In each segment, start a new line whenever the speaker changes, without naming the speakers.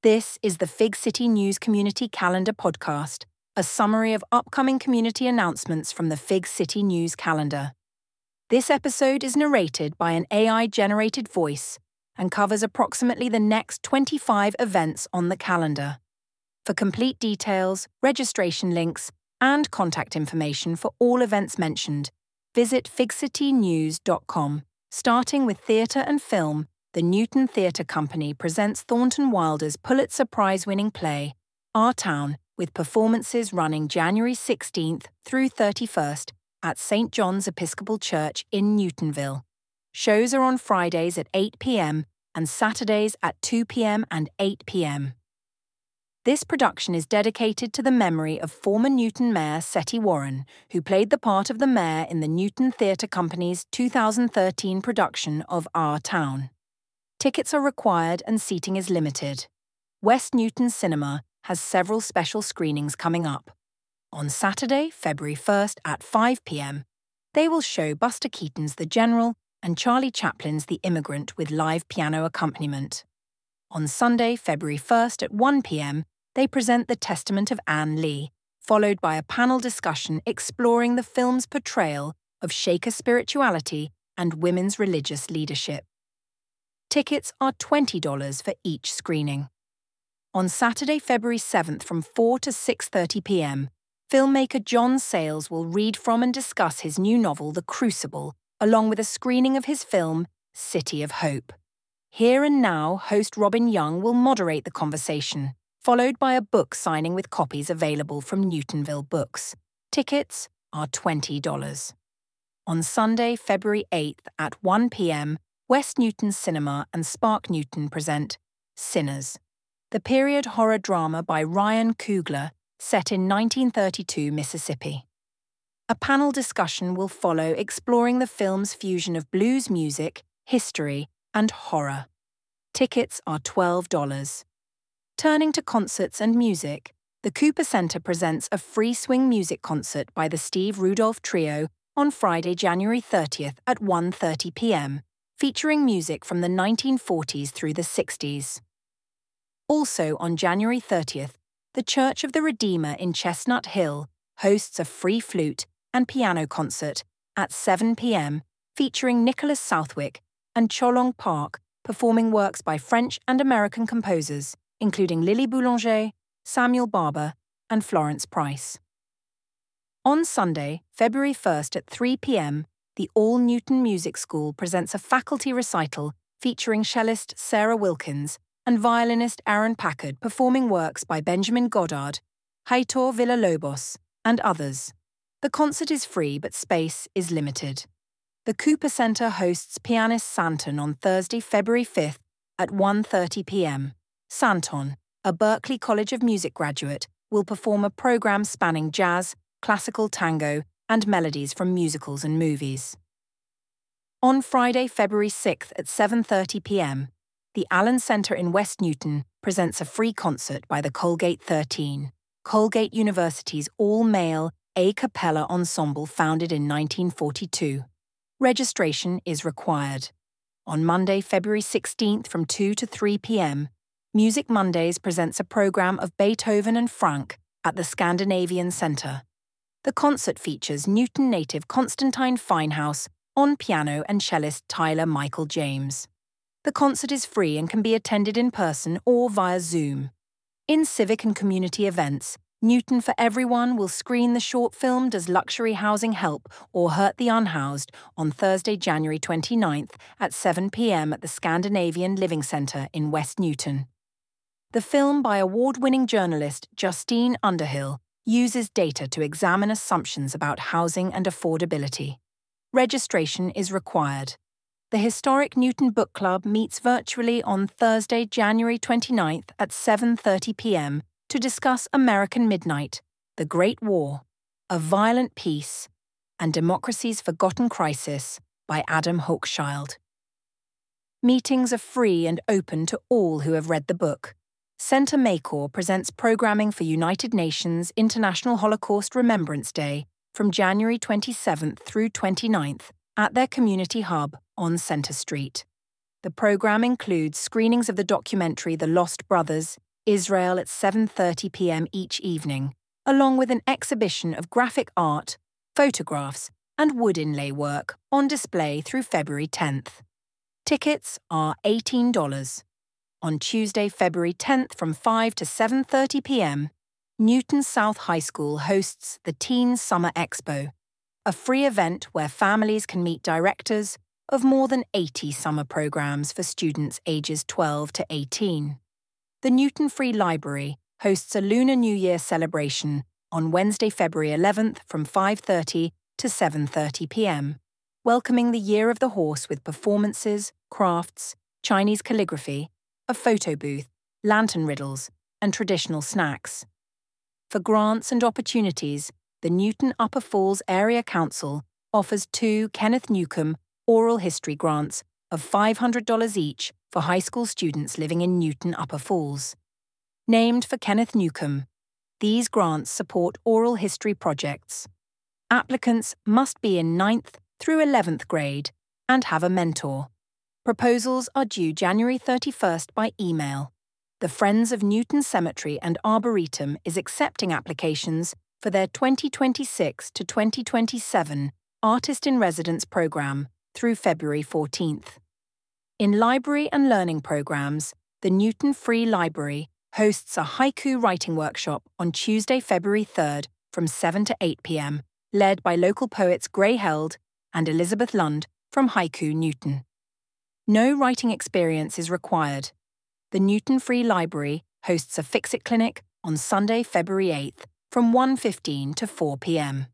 This is the Fig City News Community Calendar podcast, a summary of upcoming community announcements from the Fig City News Calendar. This episode is narrated by an AI-generated voice and covers approximately the next 25 events on the calendar. For complete details, registration links, and contact information for all events mentioned, visit figcitynews.com. Starting with theatre and film, the Newton Theatre Company presents Thornton Wilder's Pulitzer Prize-winning play, Our Town, with performances running January 16th through 31st at St. John's Episcopal Church in Newtonville. Shows are on Fridays at 8 p.m. and Saturdays at 2 p.m. and 8 p.m. This production is dedicated to the memory of former Newton Mayor Seti Warren, who played the part of the mayor in the Newton Theatre Company's 2013 production of Our Town. Tickets are required and seating is limited. West Newton Cinema has several special screenings coming up. On Saturday, February 1st at 5 p.m, they will show Buster Keaton's The General and Charlie Chaplin's The Immigrant with live piano accompaniment. On Sunday, February 1st at 1 p.m, they present The Testament of Anne Lee, followed by a panel discussion exploring the film's portrayal of Shaker spirituality and women's religious leadership. Tickets are $20 for each screening. On Saturday, February 7th from 4 to 6:30 p.m, filmmaker John Sayles will read from and discuss his new novel The Crucible, along with a screening of his film City of Hope. Here and Now host Robin Young will moderate the conversation, followed by a book signing with copies available from Newtonville Books. Tickets are $20. On Sunday, February 8th at 1 p.m, West Newton Cinema and Spark Newton present Sinners, the period horror drama by Ryan Coogler set in 1932 Mississippi. A panel discussion will follow exploring the film's fusion of blues music, history, and horror. Tickets are $12. Turning to concerts and music, the Cooper Center presents a free swing music concert by the Steve Rudolph Trio on Friday, January 30th at 1:30 p.m, featuring music from the 1940s through the 60s. Also on January 30th, the Church of the Redeemer in Chestnut Hill hosts a free flute and piano concert at 7 p.m. featuring Nicholas Southwick and Cholong Park performing works by French and American composers, including Lily Boulanger, Samuel Barber, and Florence Price. On Sunday, February 1st at 3 p.m, the All Newton Music School presents a faculty recital featuring cellist Sarah Wilkins and violinist Aaron Packard performing works by Benjamin Goddard, Heitor Villa-Lobos, and others. The concert is free but space is limited. The Cooper Center hosts pianist Santon on Thursday, February 5th at 1:30 p.m. Santon, a Berklee College of Music graduate, will perform a program spanning jazz, classical tango, and melodies from musicals and movies. On Friday, February 6th at 7:30 p.m, the Allen Center in West Newton presents a free concert by the Colgate 13, Colgate University's all-male a cappella ensemble founded in 1942. Registration is required. On Monday, February 16th from 2 to 3 p.m, Music Mondays presents a program of Beethoven and Franck at the Scandinavian Center. The concert features Newton native Constantine Finehouse on piano and cellist Tyler Michael James. The concert is free and can be attended in person or via Zoom. In civic and community events, Newton for Everyone will screen the short film Does Luxury Housing Help or Hurt the Unhoused on Thursday, January 29th at 7 p.m. at the Scandinavian Living Center in West Newton. The film by award-winning journalist Justine Underhill uses data to examine assumptions about housing and affordability. Registration is required. The Historic Newton Book Club meets virtually on Thursday, January 29th at 7:30 p.m. to discuss American Midnight, The Great War, A Violent Peace, and Democracy's Forgotten Crisis by Adam Hochschild. Meetings are free and open to all who have read the book. Center Maycor presents programming for United Nations International Holocaust Remembrance Day from January 27th through 29th at their community hub on Center Street. The program includes screenings of the documentary The Lost Brothers, Israel at 7:30 p.m. each evening, along with an exhibition of graphic art, photographs, and wood inlay work on display through February 10th. Tickets are $18. On Tuesday, February 10th from 5 to 7:30 p.m., Newton South High School hosts the Teen Summer Expo, a free event where families can meet directors of more than 80 summer programs for students ages 12 to 18. The Newton Free Library hosts a Lunar New Year celebration on Wednesday, February 11th from 5:30 to 7:30 p.m., welcoming the Year of the Horse with performances, crafts, Chinese calligraphy, a photo booth, lantern riddles, and traditional snacks. For grants and opportunities, the Newton Upper Falls Area Council offers 2 Kenneth Newcomb oral history grants of $500 each for high school students living in Newton Upper Falls. Named for Kenneth Newcomb, these grants support oral history projects. Applicants must be in 9th through 11th grade and have a mentor. Proposals are due January 31st by email. The Friends of Newton Cemetery and Arboretum is accepting applications for their 2026 to 2027 Artist in Residence program through February 14th. In library and learning programs, the Newton Free Library hosts a haiku writing workshop on Tuesday, February 3rd from 7 to 8 p.m., led by local poets Gray Held and Elizabeth Lund from Haiku Newton. No writing experience is required. The Newton Free Library hosts a Fix-It clinic on Sunday, February 8th from 1:15 to 4 p.m.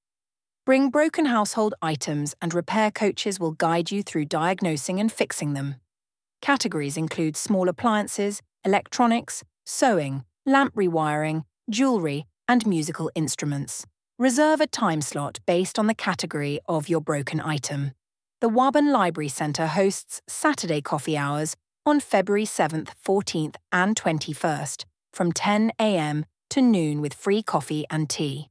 Bring broken household items and repair coaches will guide you through diagnosing and fixing them. Categories include small appliances, electronics, sewing, lamp rewiring, jewelry, and musical instruments. Reserve a time slot based on the category of your broken item. The Waban Library Centre hosts Saturday coffee hours on February 7th, 14th, and 21st from 10 a.m. to noon with free coffee and tea.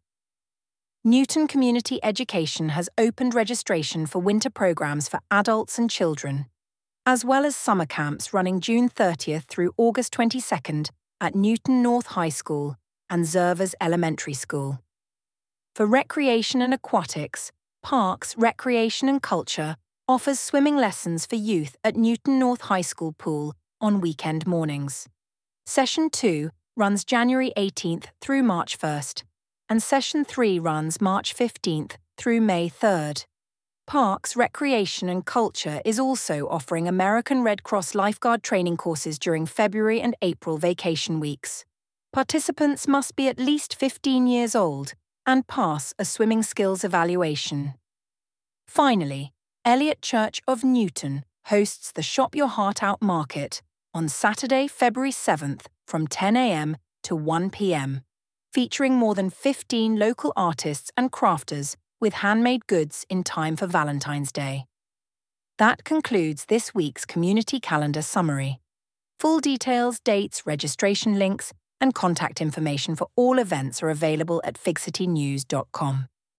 Newton Community Education has opened registration for winter programs for adults and children, as well as summer camps running June 30th through August 22nd at Newton North High School and Zervas Elementary School. For recreation and aquatics, Parks, Recreation and Culture offers swimming lessons for youth at Newton North High School pool on weekend mornings. Session 2 runs January 18th through March 1st, and Session 3 runs March 15th through May 3rd. Parks, Recreation and Culture is also offering American Red Cross lifeguard training courses during February and April vacation weeks. Participants must be at least 15 years old and pass a swimming skills evaluation. Finally, Elliott Church of Newton hosts the Shop Your Heart Out Market on Saturday, February 7th from 10 a.m. to 1 p.m., featuring more than 15 local artists and crafters with handmade goods in time for Valentine's Day. That concludes this week's Community Calendar Summary. Full details, dates, registration links, and contact information for all events are available at figcitynews.com.